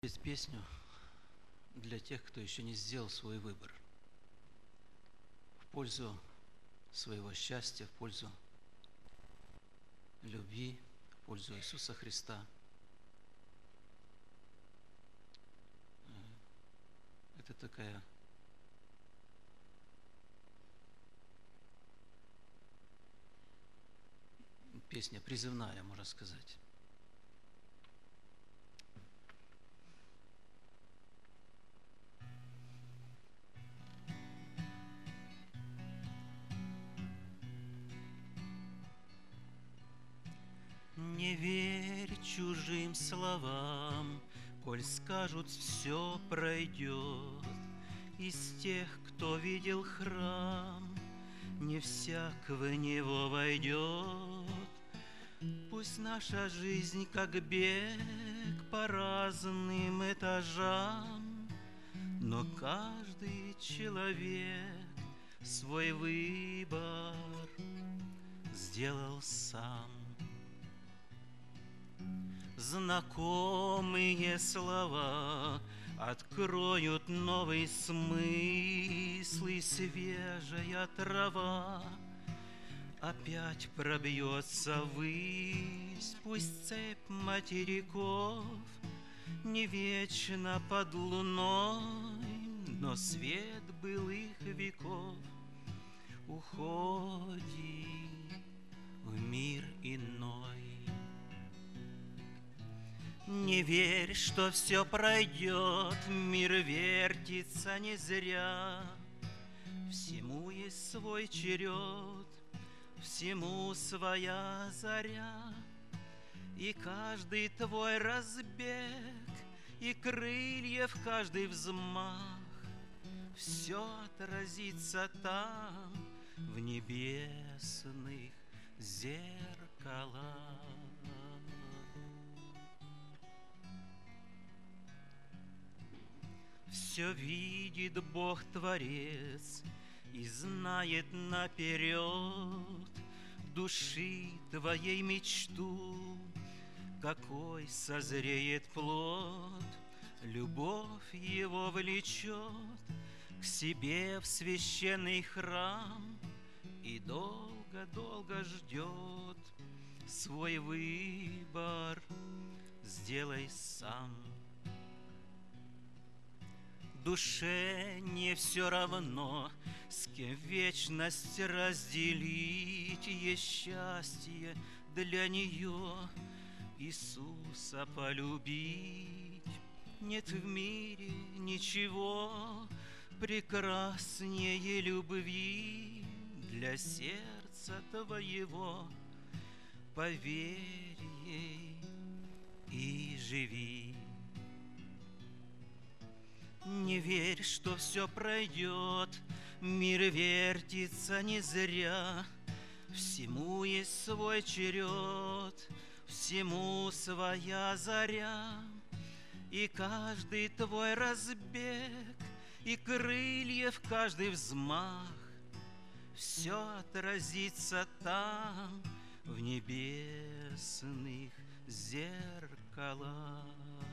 Есть песню для тех, кто еще не сделал свой выбор в пользу своего счастья, в пользу любви, в пользу Иисуса Христа. Это такая песня призывная, можно сказать. Не верь чужим словам, коль скажут, все пройдет. Из тех, кто видел храм, не всяк в него войдет. Пусть наша жизнь, как бег по разным этажам, но каждый человек свой выбор сделал сам. Знакомые слова откроют новый смысл, и свежая трава опять пробьется ввысь. Пусть цепь материков не вечно под луной, но свет былых веков уходит в мир иной. Не верь, что все пройдет, мир вертится не зря. Всему есть свой черед, всему своя заря. И каждый твой разбег, и крыльев каждый взмах, все отразится там, в небесных зеркалах. Все видит Бог-творец и знает наперед души твоей мечту, какой созреет плод. Любовь его влечет к себе в священный храм и долго-долго ждет. Свой выбор сделай сам. Душе не все равно, с кем вечность разделить. Есть счастье для нее Иисуса полюбить. Нет в мире ничего прекраснее любви для сердца твоего. Поверь ей и живи. Не верь, что все пройдет, мир вертится не зря. Всему есть свой черед, всему своя заря. И каждый твой разбег, и крыльев каждый взмах, все отразится там, в небесных зеркалах.